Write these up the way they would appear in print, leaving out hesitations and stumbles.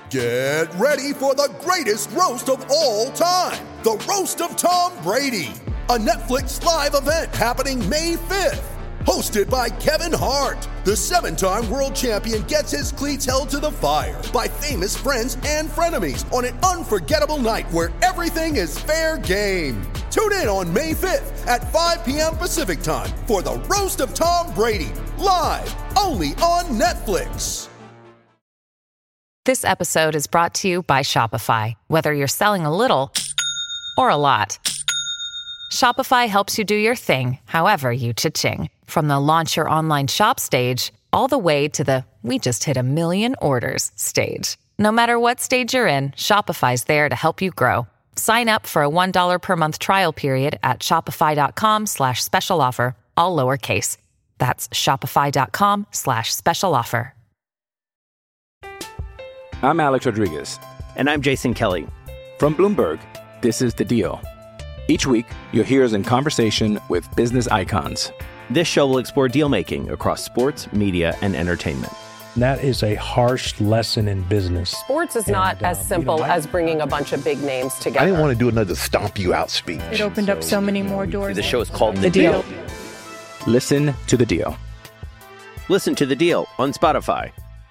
Get ready for the greatest roast of all time, the Roast of Tom Brady, a Netflix live event happening May 5th. Hosted by Kevin Hart, the 7-time world champion gets his cleats held to the fire by famous friends and frenemies on an unforgettable night where everything is fair game. Tune in on May 5th at 5 p.m. Pacific time for the Roast of Tom Brady, live only on Netflix. This episode is brought to you by Shopify. Whether you're selling a little or a lot, Shopify helps you do your thing, however you cha-ching. From the launch your online shop stage, all the way to the we just hit 1 million orders stage. No matter what stage you're in, Shopify's there to help you grow. Sign up for a $1 per month trial period at shopify.com/special offer, all lowercase. That's shopify.com/special offer. I'm Alex Rodriguez. And I'm Jason Kelly. From Bloomberg, this is The Deal. Each week, you'll hear us in conversation with business icons. This show will explore deal-making across sports, media, and entertainment. That is a harsh lesson in business. Sports is not as simple as bringing a bunch of big names together. I didn't want to do another stomp you out speech. It opened up so many more doors. The show is called The Deal. Listen to The Deal. Listen to The Deal on Spotify.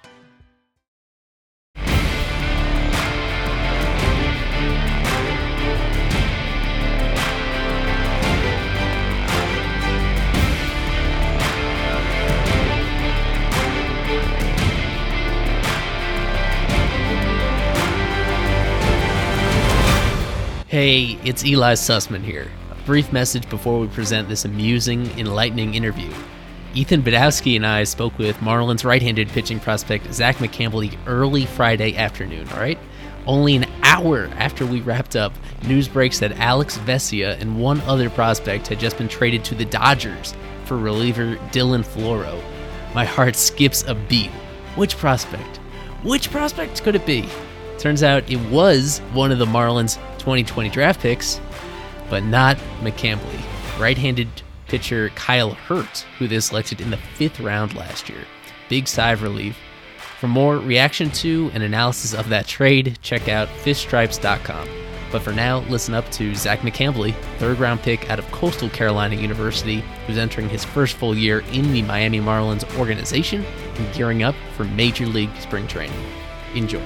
Hey, it's Eli Sussman here. A brief message before we present this amusing, enlightening interview. Ethan Badowski and I spoke with Marlins right-handed pitching prospect Zach McCambley early Friday afternoon, all right? Only an hour after we wrapped up, news breaks that Alex Vesia and one other prospect had just been traded to the Dodgers for reliever Dylan Floro. My heart skips a beat. Which prospect? Which prospect could it be? Turns out it was one of the Marlins' 2020 draft picks, but not McCambley. Right-handed pitcher Kyle Hurt, who they selected in the 5th round last year. Big sigh of relief. For more reaction to and analysis of that trade, check out fishstripes.com. But for now, listen up to Zach McCambley, 3rd-round pick out of Coastal Carolina University, who's entering his first full year in the Miami Marlins organization and gearing up for Major League spring training. Enjoy.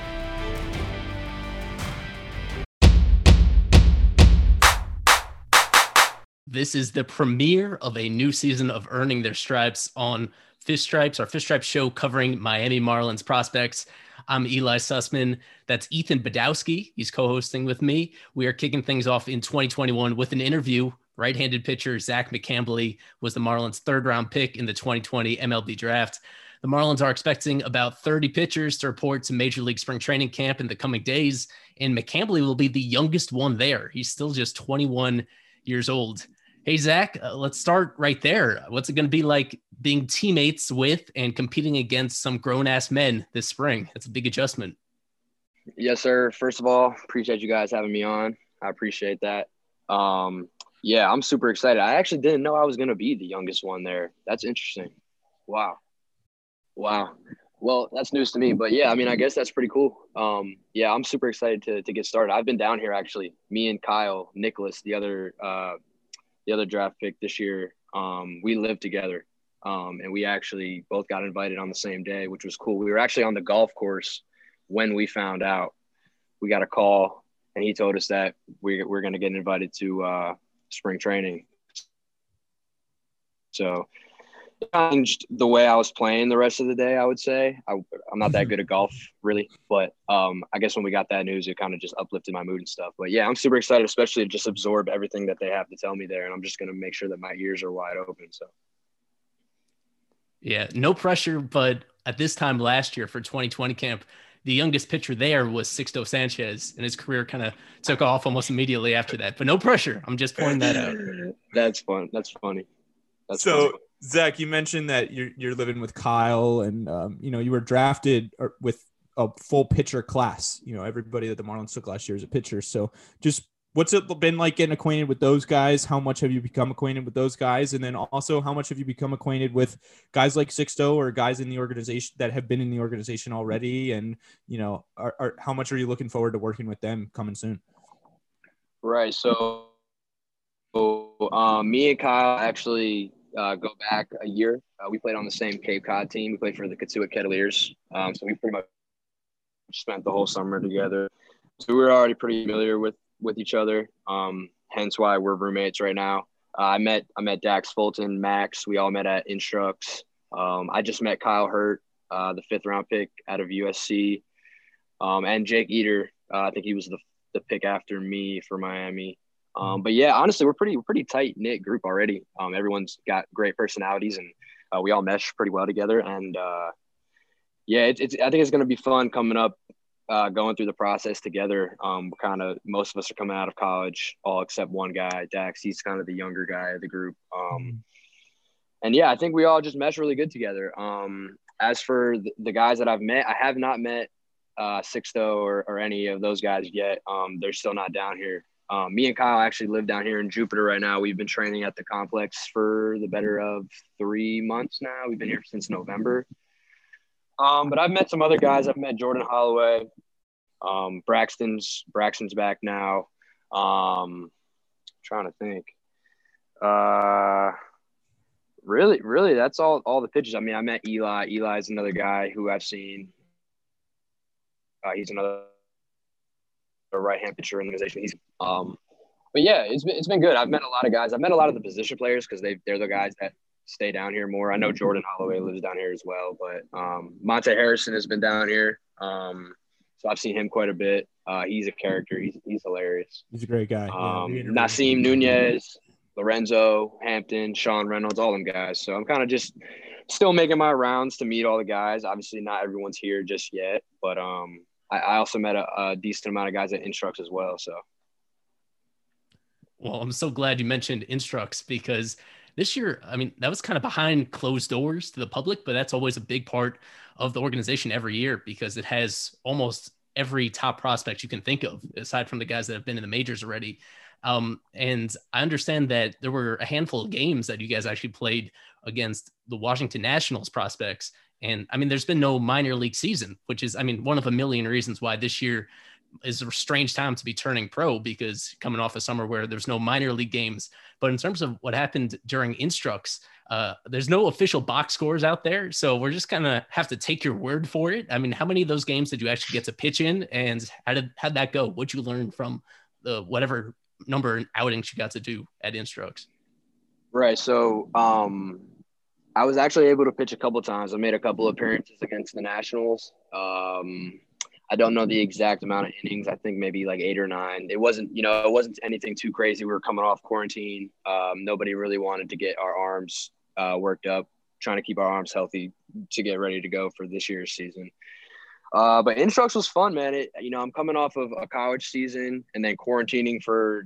This is the premiere of a new season of Earning Their Stripes on Fish Stripes, our Fish Stripes show covering Miami Marlins prospects. I'm Eli Sussman. That's Ethan Badowski. He's co-hosting with me. We are kicking things off in 2021 with an interview. Right-handed pitcher Zach McCambley was the Marlins' 3rd-round pick in the 2020 MLB draft. The Marlins are expecting about 30 pitchers to report to Major League spring training camp in the coming days, and McCambley will be the youngest one there. He's still just 21 years old. Hey, Zach, let's start right there. What's it going to be like being teammates with and competing against some grown-ass men this spring? It's a big adjustment. Yes, sir. First of all, appreciate you guys having me on. I appreciate that. Yeah, I'm super excited. I actually didn't know I was going to be the youngest one there. That's interesting. Wow. Well, that's news to me. But, yeah, I mean, I guess that's pretty cool. Yeah, I'm super excited to get started. I've been down here, actually. Me and Kyle Nicholas, the other draft pick this year, we lived together, and we actually both got invited on the same day, which was cool. We were actually on the golf course when we found out. We got a call, and he told us that we're going to get invited to spring training. So it changed the way I was playing the rest of the day, I would say. I'm not that good at golf, really, but I guess when we got that news, it kind of just uplifted my mood and stuff. But, yeah, I'm super excited, especially to just absorb everything that they have to tell me there, and I'm just going to make sure that my ears are wide open. So, yeah, no pressure, but at this time last year for 2020 camp, the youngest pitcher there was Sixto Sanchez, and his career kind of took off almost immediately after that. But no pressure. I'm just pointing that out. That's fun. That's funny. Funny. Zach, you mentioned that you're living with Kyle, and you were drafted with a full pitcher class. Everybody that the Marlins took last year is a pitcher. So just what's it been like getting acquainted with those guys? How much have you become acquainted with those guys? And then also, how much have you become acquainted with guys like Sixto or guys in the organization that have been in the organization already? And, you know, how much are you looking forward to working with them coming soon? Right. So me and Kyle actually go back a year. We played on the same Cape Cod team. We played for the Kitsua Kettleers. So we pretty much spent the whole summer together. So we were already pretty familiar with each other. Hence why we're roommates right now. I met Dax Fulton, Max. We all met at Instructs. I just met Kyle Hurt, the 5th round pick out of USC, and Jake Eater. I think he was the pick after me for Miami. But yeah, honestly, we're pretty tight knit group already. Everyone's got great personalities, and we all mesh pretty well together. And yeah, I think it's going to be fun coming up, going through the process together. Most of us are coming out of college, all except one guy, Dax. He's kind of the younger guy of the group. And yeah, I think we all just mesh really good together. As for the guys that I've met, I have not met Sixto or any of those guys yet. They're still not down here. Me and Kyle actually live down here in Jupiter right now. We've been training at the complex for the better of 3 months now. We've been here since November. But I've met some other guys. I've met Jordan Holloway. Braxton's back now. Trying to think. Really, that's all the pitches. I mean, I met Eli. Eli's another guy who I've seen. He's another right-hand pitcher in the organization. But yeah, it's been good. I've met a lot of guys. I've met a lot of the position players because they're the guys that stay down here more. I know Jordan Holloway lives down here as well, but Monte Harrison has been down here. So I've seen him quite a bit. He's a character. He's hilarious. He's a great guy. Nasim Nunez, Lorenzo, Hampton, Sean Reynolds, all them guys. So I'm kind of just still making my rounds to meet all the guys. Obviously, not everyone's here just yet, but I also met a decent amount of guys at Instructs as well. So. Well, I'm so glad you mentioned Instructs because this year, I mean, that was kind of behind closed doors to the public, but that's always a big part of the organization every year because it has almost every top prospect you can think of, aside from the guys that have been in the majors already. And I understand that there were a handful of games that you guys actually played against the Washington Nationals prospects. And I mean, there's been no minor league season, which is, I mean, one of a million reasons why this year is a strange time to be turning pro because coming off a summer where there's no minor league games. But in terms of what happened during Instructs, there's no official box scores out there. So we're just kind of have to take your word for it. I mean, how many of those games did you actually get to pitch in and how'd that go? What'd you learn from the whatever number of outings you got to do at Instructs? Right. So I was actually able to pitch a couple of times. I made a couple of appearances against the Nationals. I don't know the exact amount of innings. I think maybe like 8 or 9. It wasn't anything too crazy. We were coming off quarantine. Nobody really wanted to get our arms worked up, trying to keep our arms healthy to get ready to go for this year's season. But Instructs was fun, man. I'm coming off of a college season and then quarantining for,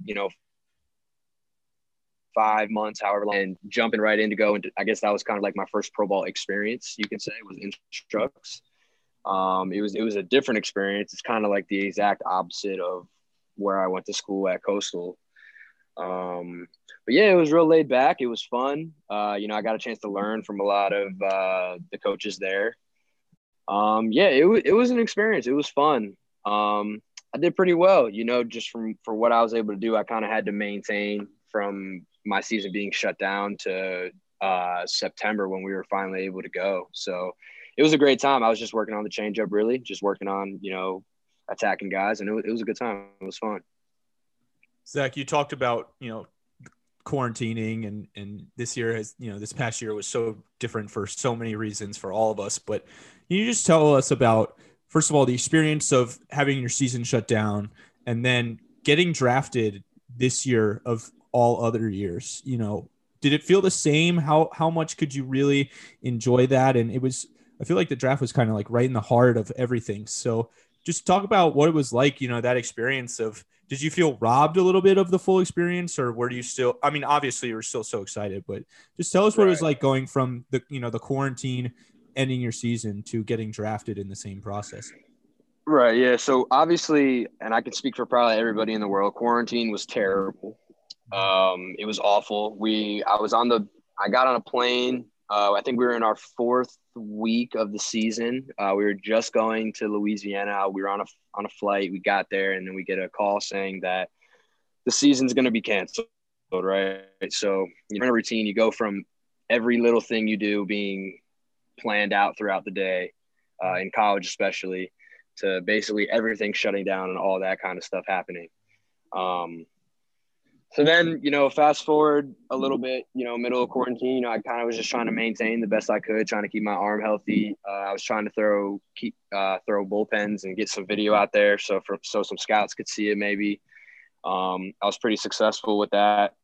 5 months, however long, and jumping right in to go into, I guess that was kind of like my first pro ball experience, you can say, was Instructs. It was a different experience. It's kind of like the exact opposite of where I went to school at Coastal. But yeah, it was real laid back. It was fun. I got a chance to learn from a lot of the coaches there. Yeah, it was an experience. It was fun. I did pretty well, just for what I was able to do. I kind of had to maintain from my season being shut down to September when we were finally able to go. So it was a great time. I was just working on the changeup, really, just working on, attacking guys, and it was a good time. It was fun. Zach, you talked about, quarantining and this year has, this past year was so different for so many reasons for all of us. But can you just tell us about, first of all, the experience of having your season shut down and then getting drafted this year of all other years? Did it feel the same? How much could you really enjoy that? And I feel like the draft was kind of like right in the heart of everything. So just talk about what it was like, that experience of, did you feel robbed a little bit of the full experience, or were you still, I mean, obviously you were still so excited, but just tell us what it was like going from the, the quarantine, ending your season, to getting drafted in the same process. Right. Yeah. So obviously, and I can speak for probably everybody in the world, quarantine was terrible. It was awful. I got on a plane. I think we were in our fourth week of the season. We were just going to Louisiana. We were on a flight. We got there, and then we get a call saying that the season's going to be canceled. Right. So you're in a routine. You go from every little thing you do being planned out throughout the day, in college especially, to basically everything shutting down and all that kind of stuff happening. So then, fast forward a little bit, middle of quarantine, I kind of was just trying to maintain the best I could, trying to keep my arm healthy. I was trying to throw bullpens and get some video out there so some scouts could see it maybe. I was pretty successful with that.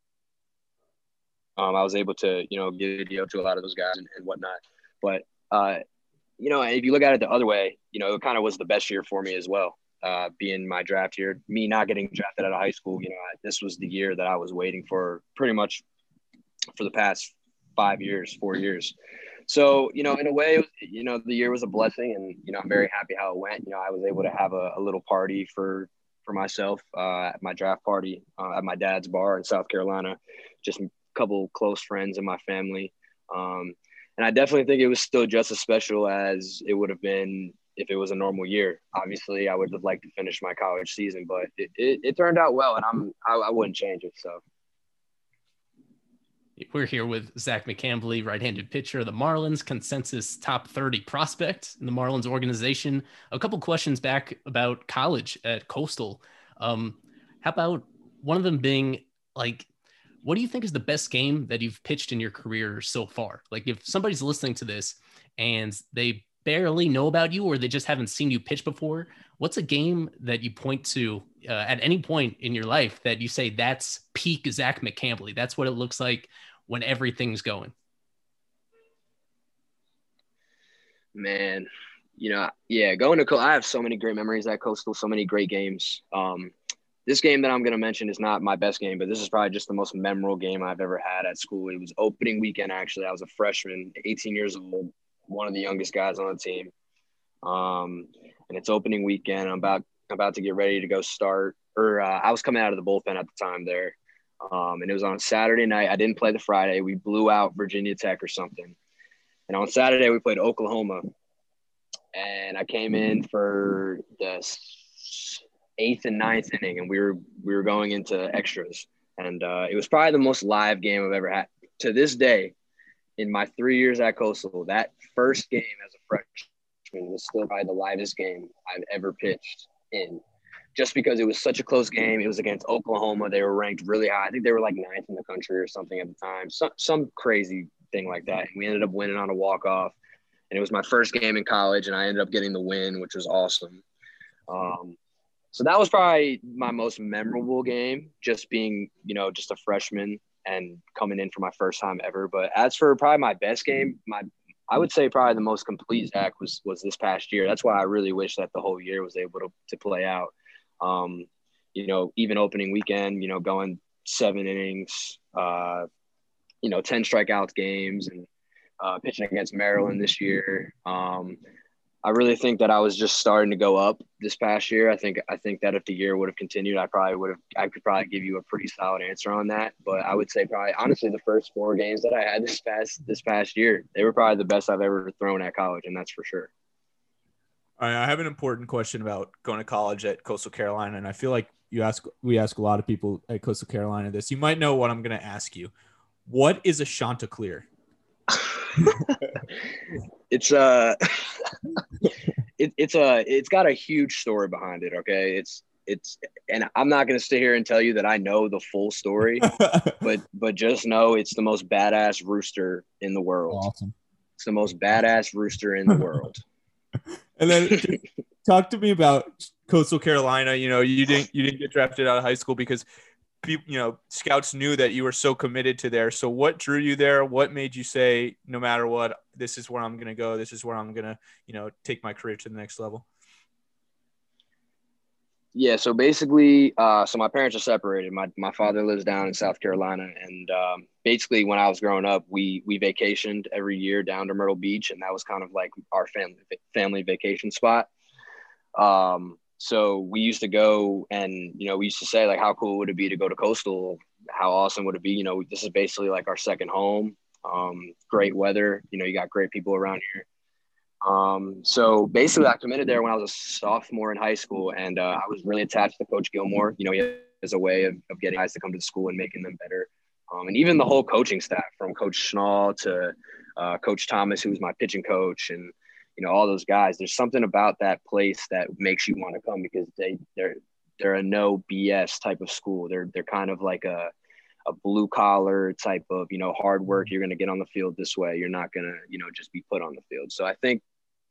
I was able to, give video to a lot of those guys and whatnot. But, if you look at it the other way, it kind of was the best year for me as well. Being my draft year, me not getting drafted out of high school, this was the year that I was waiting for pretty much for the past 4 years. So, in a way, the year was a blessing, and, I'm very happy how it went. I was able to have a little party for myself at my draft party at my dad's bar in South Carolina, just a couple close friends in my family. And I definitely think it was still just as special as it would have been if it was a normal year. Obviously, I would have liked to finish my college season, but it turned out well, and I wouldn't change it. So we're here with Zach McCambley, right-handed pitcher of the Marlins, consensus top 30 prospect in the Marlins organization. A couple questions back about college at Coastal. How about one of them being like, what do you think is the best game that you've pitched in your career so far? Like if somebody's listening to this and they barely know about you or they just haven't seen you pitch before, what's a game that you point to at any point in your life that you say that's peak Zach McCambley? That's what it looks like when everything's going. Man, going to I have so many great memories at Coastal, so many great games. This game that I'm going to mention is not my best game, but this is probably just the most memorable game I've ever had at school. It was opening weekend, actually. I was a freshman, 18 years old, one of the youngest guys on the team. And it's opening weekend. I'm about to get ready to go start. I was coming out of the bullpen at the time there. And it was on Saturday night. I didn't play the Friday. We blew out Virginia Tech or something. And on Saturday, we played Oklahoma. And I came in for the 8th and 9th inning, and we were going into extras, and it was probably the most live game I've ever had. To this day, in my 3 years at Coastal, that first game as a freshman was still probably the livest game I've ever pitched in, just because it was such a close game. It was against Oklahoma. They were ranked really high. I think they were like 9th in the country or something at the time, some crazy thing like that. And we ended up winning on a walk-off, and it was my first game in college, and I ended up getting the win, which was awesome. So that was probably my most memorable game, just being, just a freshman and coming in for my first time ever. But as for probably my best game, I would say probably the most complete Zach was this past year. That's why I really wish that the whole year was able to play out. Even opening weekend, going 7 innings, 10 strikeouts games, and pitching against Maryland this year. I really think that I was just starting to go up this past year. I think that if the year would have continued, I could probably give you a pretty solid answer on that. But I would say probably honestly the first 4 games that I had this past year, they were probably the best I've ever thrown at college, and that's for sure. All right, I have an important question about going to college at Coastal Carolina, and I feel like we ask a lot of people at Coastal Carolina this. You might know what I'm going to ask you. What is a Chanticleer? It's got a huge story behind it. Okay. And I'm not going to sit here and tell you that I know the full story, but just know it's the most badass rooster in the world. Awesome. It's the most badass rooster in the world. And then talk to me about Coastal Carolina. You didn't get drafted out of high school because people, scouts knew that you were so committed to there. So what drew you there? What made you say, no matter what, this is where I'm going to go. This is where I'm going to, take my career to the next level. Yeah. So basically, so my parents are separated. My father lives down in South Carolina. And basically when I was growing up, we vacationed every year down to Myrtle Beach. And that was kind of like our family vacation spot. So we used to go and, we used to say, like, how cool would it be to go to Coastal? How awesome would it be? This is basically like our second home. Great weather. You got great people around here. So basically I committed there when I was a sophomore in high school, and I was really attached to Coach Gilmore. He has a way of getting guys to come to the school and making them better. And even the whole coaching staff, from Coach Schnall to Coach Thomas, who was my pitching coach, and all those guys. There's something about that place that makes you want to come, because they're a no BS type of school. They're kind of like a blue collar type of hard work. You're going to get on the field this way. You're not going to just be put on the field. So I think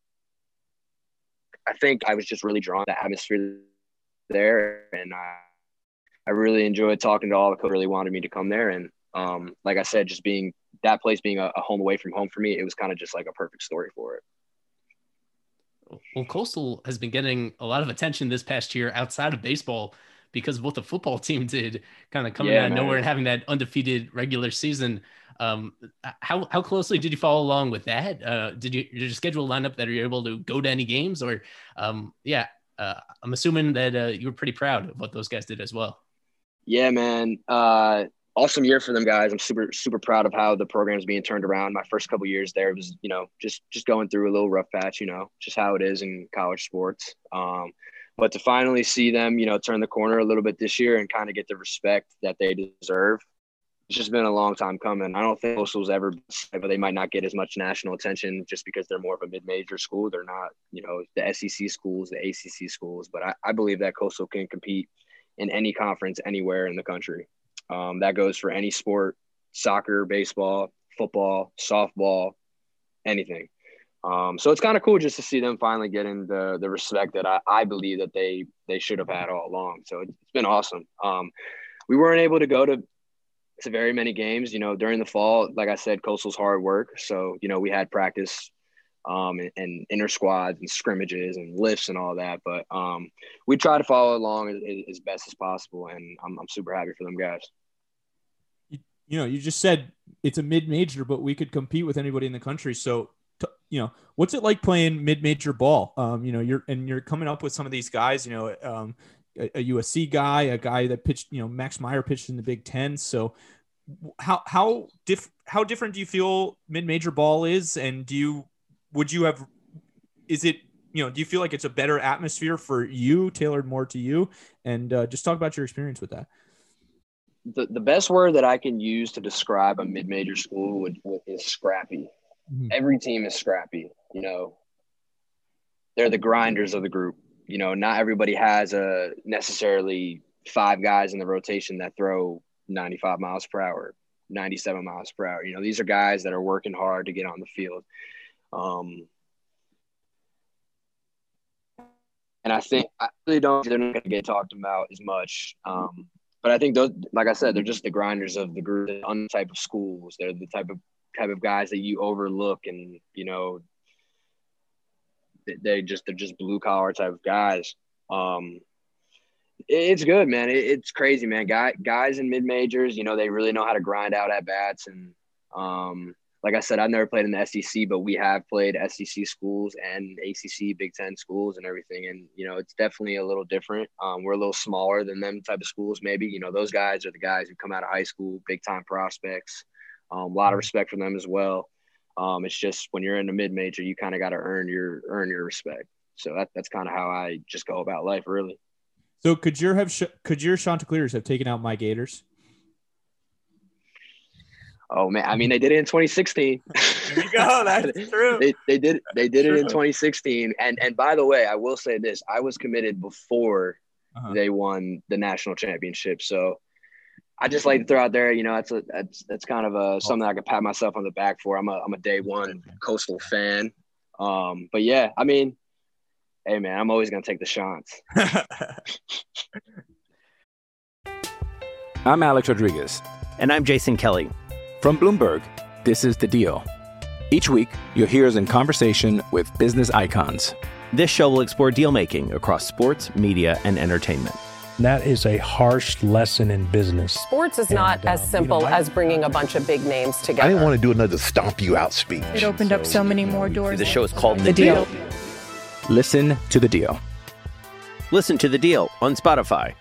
I was just really drawn to the atmosphere there, and I really enjoyed talking to all the coaches. Really wanted me to come there, and like I said, just being that place being a home away from home for me, it was kind of just like a perfect story for it. Well, Coastal has been getting a lot of attention this past year outside of baseball because of what the football team did, kind of coming out of nowhere and having that undefeated regular season. How closely did you follow along with that? Did your schedule line up that you're able to go to any games, or I'm assuming that you were pretty proud of what those guys did as well. Yeah, man. Awesome year for them guys. I'm super, super proud of how the program is being turned around. My first couple years there was, just going through a little rough patch, just how it is in college sports. But to finally see them, turn the corner a little bit this year and kind of get the respect that they deserve, it's just been a long time coming. I don't think Coastal's ever, but they might not get as much national attention just because they're more of a mid-major school. They're not, the SEC schools, the ACC schools. But I believe that Coastal can compete in any conference anywhere in the country. That goes for any sport: soccer, baseball, football, softball, anything. So it's kind of cool just to see them finally getting the respect that I believe that they should have had all along. So it's been awesome. We weren't able to go to very many games, during the fall. Like I said, Coastal's hard work. So, we had practice and inter squads and scrimmages and lifts and all that. But we try to follow along as best as possible. And I'm super happy for them guys. You just said it's a mid-major, but we could compete with anybody in the country. So, what's it like playing mid-major ball? You're coming up with some of these guys, a USC guy, a guy that pitched, Max Meyer pitched in the Big Ten. So how different do you feel mid-major ball is? And do you feel like it's a better atmosphere for you, tailored more to you? And just talk about your experience with that. The best word that I can use to describe a mid-major school is scrappy. Mm-hmm. Every team is scrappy. They're the grinders of the group. Not everybody has necessarily 5 guys in the rotation that throw 95 miles per hour, 97 miles per hour. These are guys that are working hard to get on the field. And I think they're not going to get talked about as much. But I think those, like I said, they're just the grinders of the group, the type of schools. They're the type of guys that you overlook, and they're just blue collar type of guys. It's good, man. It's crazy, man. Guys in mid majors, they really know how to grind out at bats. And like I said, I've never played in the SEC, but we have played SEC schools and ACC, Big Ten schools and everything. And, it's definitely a little different. We're a little smaller than them type of schools, maybe. Those guys are the guys who come out of high school, big-time prospects. A lot of respect for them as well. It's just when you're in the mid-major, you kind of got to earn your respect. So that's kind of how I just go about life, really. So could your Chanticleers have taken out my Gators? Oh man, I mean they did it in 2016. There you go, that's true. they did it in 2016. And by the way, I will say this: I was committed before they won the national championship. So I just like to throw out there, that's kind of something I could pat myself on the back for. I'm a day one Coastal fan. But yeah, I mean, hey man, I'm always gonna take the shots. I'm Alex Rodriguez. And I'm Jason Kelly. From Bloomberg, this is The Deal. Each week, you'll hear us in conversation with business icons. This show will explore deal-making across sports, media, and entertainment. That is a harsh lesson in business. Sports is not as simple as bringing a bunch of big names together. I didn't want to do another stomp you out speech. It opened up so many more doors. The show is called The Deal. Listen to The Deal. Listen to The Deal on Spotify.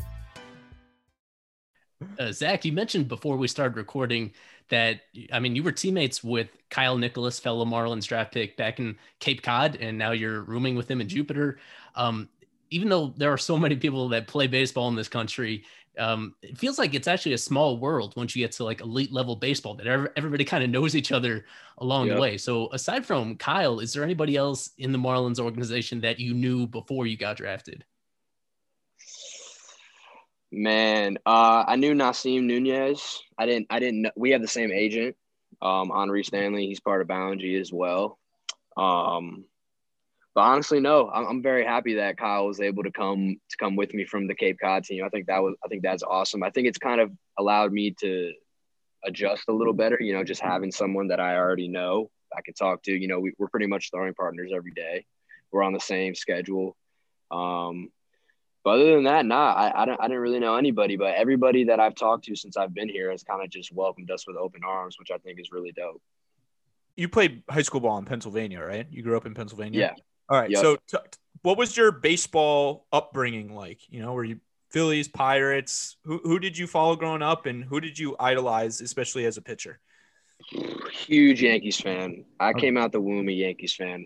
Zach, you mentioned before we started recording that, I mean, you were teammates with Kyle Nicholas, fellow Marlins draft pick back in Cape Cod, and now you're rooming with him in Jupiter. Even though there are so many people that play baseball in this country, it feels like it's actually a small world once you get to like elite level baseball, that everybody kind of knows each other along the way. So aside from Kyle, is there anybody else in the Marlins organization that you knew before you got drafted? Man, I knew Nasim Nunez. I didn't know. We have the same agent, Henri Stanley. He's part of Ballingy as well. But honestly, no, I'm very happy that Kyle was able to come with me from the Cape Cod team. I think that's awesome. I think it's kind of allowed me to adjust a little better, you know, just having someone that I already know I can talk to. You know, we're pretty much throwing partners every day. We're on the same schedule. But other than that, I didn't really know anybody, but everybody that I've talked to since I've been here has kind of just welcomed us with open arms, which I think is really dope. You played high school ball in Pennsylvania, right? You grew up in Pennsylvania? Yeah. All right. Yep. So what was your baseball upbringing like? You know, were you Phillies, Pirates? Who did you follow growing up, and who did you idolize, especially as a pitcher? Huge Yankees fan. I came out the womb a Yankees fan.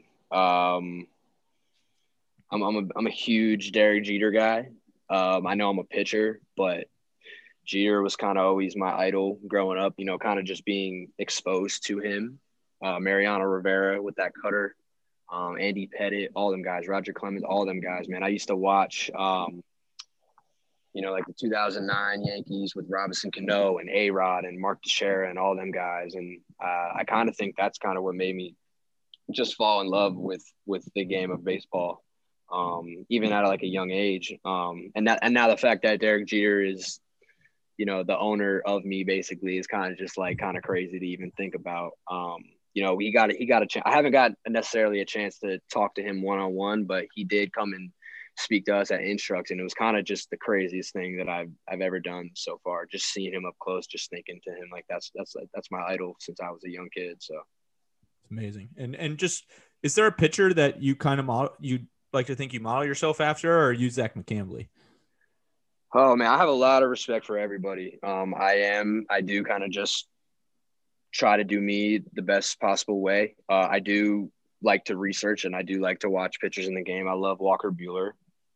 I'm a huge Derek Jeter guy. I know I'm a pitcher, but Jeter was kind of always my idol growing up, you know, kind of just being exposed to him. Mariano Rivera with that cutter, Andy Pettit, all them guys, Roger Clemens, all them guys, man. I used to watch, you know, like the 2009 Yankees with Robinson Cano and A-Rod and Mark Teixeira and all them guys. And I kind of think that's kind of what made me just fall in love with the game of baseball. Even at like a young age. And now the fact that Derek Jeter is, you know, the owner of me basically is kind of just like kind of crazy to even think about. You know, he got a chance. I haven't got necessarily a chance to talk to him one-on-one, but he did come and speak to us at Instruct, and it was kind of just the craziest thing that I've ever done so far. Just seeing him up close, just thinking to him, like that's my idol since I was a young kid. So it's amazing. And just, is there a pitcher that you kind of you'd like to think you model yourself after, or use Zach McCambley? Oh man, I have a lot of respect for everybody. I do kind of just try to do me the best possible way. I do like to research, and I do like to watch pitchers in the game. I love Walker Buehler.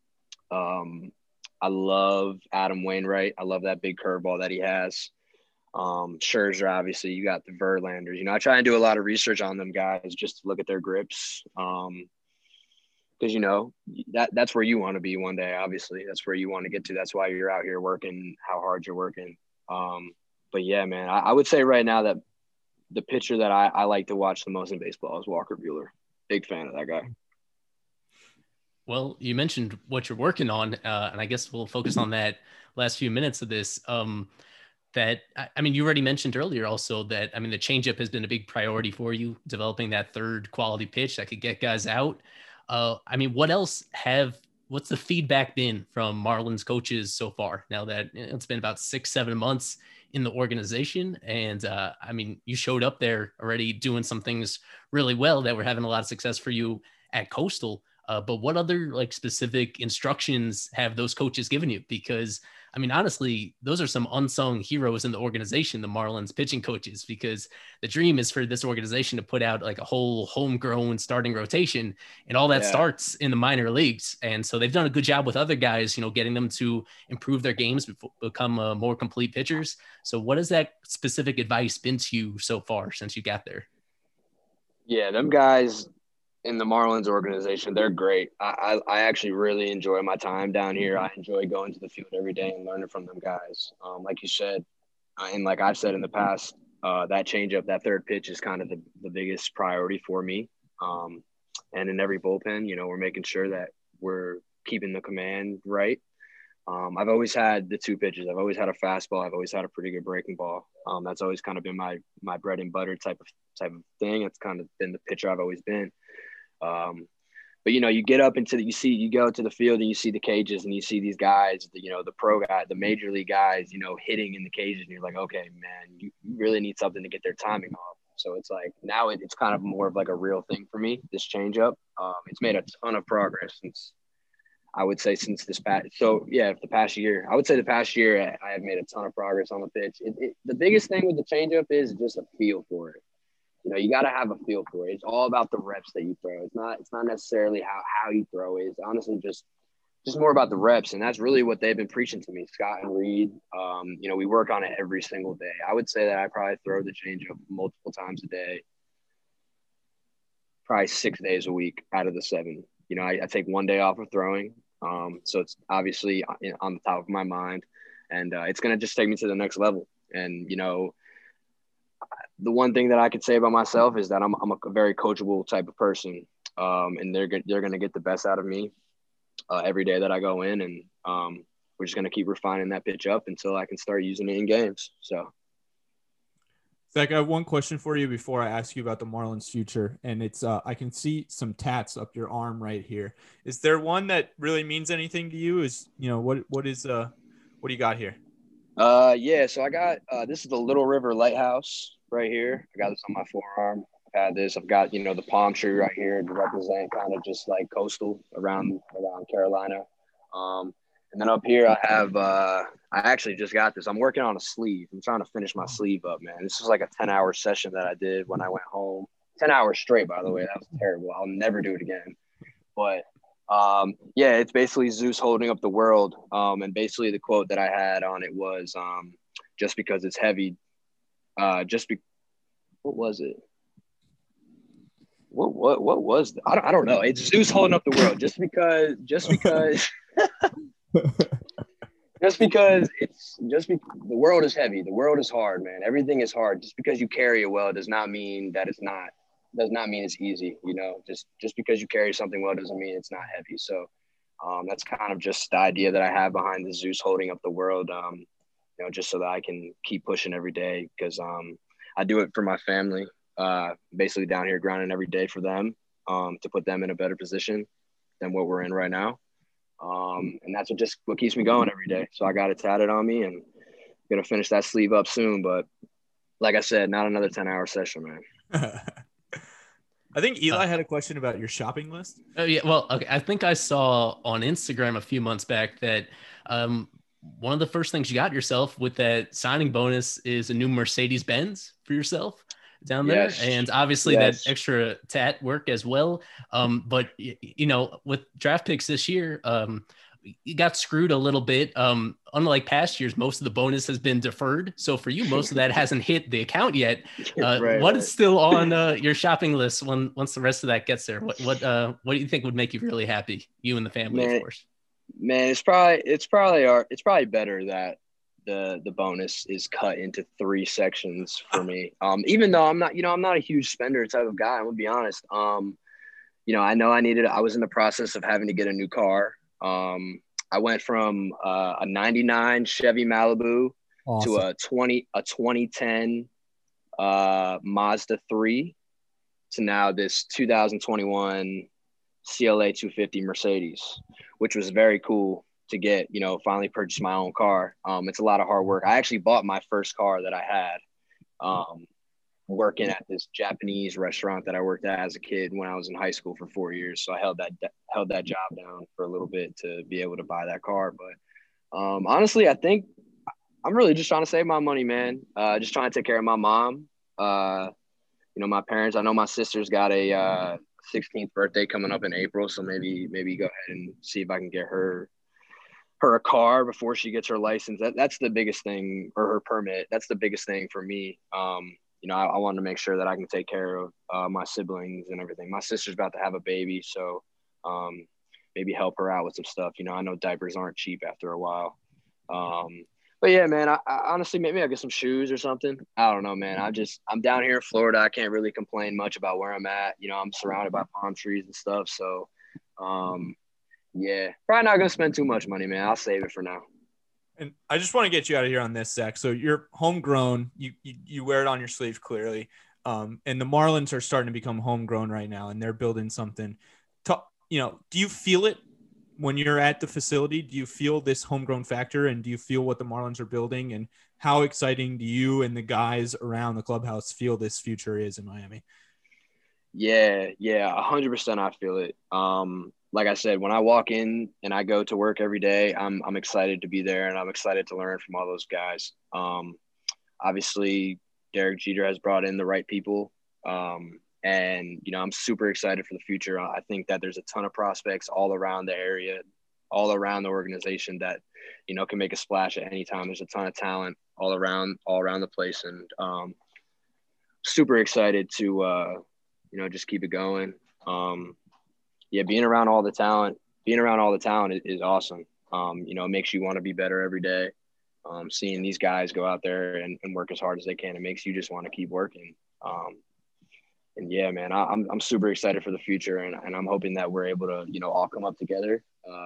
I love Adam Wainwright. I love that big curveball that he has. Scherzer, obviously, you got the Verlanders. You know, I try and do a lot of research on them guys just to look at their grips. Because, you know, that's where you want to be one day, obviously. That's where you want to get to. That's why you're out here working, how hard you're working. But, yeah, man, I would say right now that the pitcher that I like to watch the most in baseball is Walker Buehler. Big fan of that guy. Well, you mentioned what you're working on, and I guess we'll focus on that last few minutes of this. That, I mean, you already mentioned earlier also that, I mean, the changeup has been a big priority for you, developing that third quality pitch that could get guys out. I mean, what's the feedback been from Marlins coaches so far, now that it's been about 6-7 months in the organization? And I mean, you showed up there already doing some things really well that were having a lot of success for you at Coastal. But what other like specific instructions have those coaches given you? Because I mean, honestly, those are some unsung heroes in the organization, the Marlins pitching coaches, because the dream is for this organization to put out like a whole homegrown starting rotation, and all that starts in the minor leagues. And so they've done a good job with other guys, you know, getting them to improve their games, become more complete pitchers. So what has that specific advice been to you so far since you got there? Yeah, them guys in the Marlins organization, they're great. I actually really enjoy my time down here. I enjoy going to the field every day and learning from them guys. Like you said, and like I've said in the past, that changeup, that third pitch is kind of the biggest priority for me. And in every bullpen, you know, we're making sure that we're keeping the command right. I've always had the two pitches. I've always had a fastball. I've always had a pretty good breaking ball. That's always kind of been my bread and butter type of thing. It's kind of been the pitcher I've always been. But, you know, you get up you go to the field and you see the cages and you see these guys, the pro guy, the major league guys, you know, hitting in the cages, and you're like, okay, man, you really need something to get their timing off. So it's like now it's kind of more of like a real thing for me, this changeup. It's made a ton of progress since I would say since this past, the past year, I would say the past year I have made a ton of progress on the pitch. The biggest thing with the changeup is just a feel for it. You know, you got to have a feel for it. It's all about the reps that you throw. It's not necessarily how you throw it. It's honestly just more about the reps. And that's really what they've been preaching to me, Scott and Reed. You know, we work on it every single day. I would say that I probably throw the changeup multiple times a day, probably 6 days a week out of the 7. You know, I take one day off of throwing. So it's obviously on the top of my mind, and it's going to just take me to the next level. And, you know, the one thing that I could say about myself is that I'm a very coachable type of person. And they're going to get the best out of me every day that I go in. And we're just going to keep refining that pitch up until I can start using it in games. So. Zach, I have one question for you before I ask you about the Marlins' future, and it's I can see some tats up your arm right here. Is there one that really means anything to you? Is what do you got here? Yeah, so I got this is the Little River Lighthouse right here. I got this on my forearm. I've had this. I've got the palm tree right here to represent kind of just like coastal around Carolina. And then up here I have I actually just got this. I'm working on a sleeve. I'm trying to finish my sleeve up, man. This was like a 10-hour session that I did when I went home. 10 hours straight, by the way. That was terrible. I'll never do it again. But yeah, it's basically Zeus holding up the world. And basically the quote that I had on it was just because it's heavy, what was it? What was that? I don't know. It's Zeus holding up the world just because the world is heavy. The world is hard, man. Everything is hard. Just because you carry it well does not mean that it's not. Does not mean it's easy. You know, just because you carry something well doesn't mean it's not heavy. So that's kind of just the idea that I have behind the Zeus holding up the world. You know, just so that I can keep pushing every day because I do it for my family. Basically down here grinding every day for them to put them in a better position than what we're in right now. And that's what keeps me going every day. So I got it tatted on me and I'm going to finish that sleeve up soon. But like I said, not another 10-hour session, man. I think Eli had a question about your shopping list. Oh yeah. Well, okay. I think I saw on Instagram a few months back that one of the first things you got yourself with that signing bonus is a new Mercedes-Benz for yourself down there. Yes. And obviously that extra tat work as well. But with draft picks this year, you got screwed a little bit. Unlike past years, most of the bonus has been deferred. So for you, most of that hasn't hit the account yet. What is still on your shopping list once the rest of that gets there? What do you think would make you really happy? You and the family, of course. Man, it's probably better that the bonus is cut into 3 sections for me. Even though I'm not a huge spender type of guy, I'm gonna be honest. I know I was in the process of having to get a new car. I went from a 99 Chevy Malibu to a 2010 Mazda 3 to now this 2021 CLA 250 Mercedes, which was very cool to get, finally purchase my own car. It's a lot of hard work. I actually bought my first car that I had working at this Japanese restaurant that I worked at as a kid when I was in high school for 4 years. So I held that job down for a little bit to be able to buy that car. But honestly, I think I'm really just trying to save my money, man. Just trying to take care of my mom. My parents. I know my sister's got a 16th birthday coming up in April, so maybe go ahead and see if I can get her a car before she gets her license. That's the biggest thing, or her permit. That's the biggest thing for me. I wanted to make sure that I can take care of my siblings and everything. My sister's about to have a baby, so maybe help her out with some stuff. I know diapers aren't cheap after a while. But yeah, man, I honestly, maybe I'll get some shoes or something. I don't know, man. I'm down here in Florida. I can't really complain much about where I'm at. I'm surrounded by palm trees and stuff. So, yeah, probably not going to spend too much money, man. I'll save it for now. And I just want to get you out of here on this, Zach. So you're homegrown. You wear it on your sleeve clearly. And the Marlins are starting to become homegrown right now, and they're building something. Do you feel it when you're at the facility? Do you feel this homegrown factor, and do you feel what the Marlins are building, and how exciting do you and the guys around the clubhouse feel this future is in Miami? Yeah, 100% I feel it. like I said, when I walk in and I go to work every day, I'm excited to be there, and I'm excited to learn from all those guys. Obviously, Derek Jeter has brought in the right people, and I'm super excited for the future. I think that there's a ton of prospects all around the area, all around the organization that can make a splash at any time. There's a ton of talent all around the place, and super excited to just keep it going. Being around all the talent is awesome. It makes you want to be better every day. Seeing these guys go out there and work as hard as they can, it makes you just want to keep working. And yeah, man, I'm super excited for the future, and I'm hoping that we're able to, all come up together.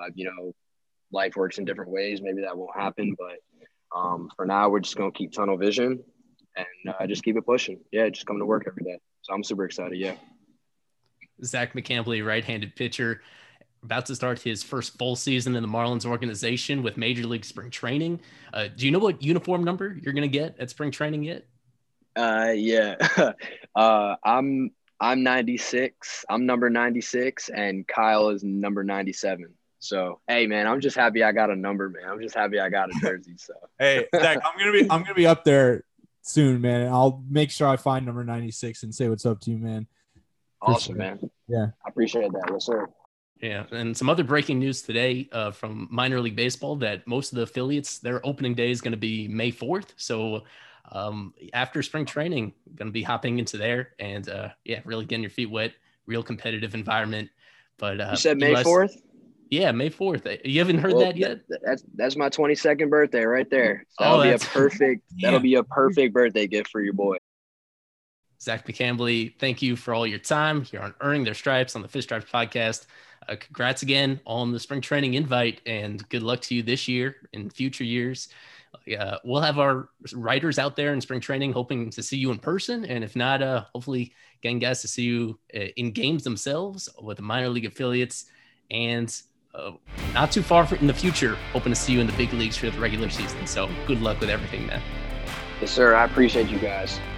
Life works in different ways. Maybe that won't happen, but for now, we're just going to keep tunnel vision and just keep it pushing. Yeah, just come to work every day. So I'm super excited. Yeah. Zach McCambley, right-handed pitcher, about to start his first full season in the Marlins organization with Major League Spring Training. Do you know what uniform number you're going to get at spring training yet? Yeah. I'm 96. I'm number 96, and Kyle is number 97. So, hey, man, I'm just happy I got a number, man. I'm just happy I got a jersey. So, hey, Zach, I'm gonna be up there soon, man. I'll make sure I find number 96 and say what's up to you, man. Awesome, man. Yeah, I appreciate that. Yes, sir. Yeah, and some other breaking news today from minor league baseball that most of the affiliates, their opening day is going to be May 4th. So after spring training, going to be hopping into there and really getting your feet wet. Real competitive environment. But you said May 4th? Yeah, May 4th. You haven't heard that yet? That's my 22nd birthday right there. So that'll be a perfect birthday gift for your boy. Zach McCambley, thank you for all your time here on Earning Their Stripes on the Fish Stripes podcast. Congrats again on the spring training invite, and good luck to you this year and future years. We'll have our writers out there in spring training hoping to see you in person, and if not, hopefully getting guys to see you in games themselves with the minor league affiliates, and not too far in the future, hoping to see you in the big leagues for the regular season. So good luck with everything, man. Yes, sir. I appreciate you guys.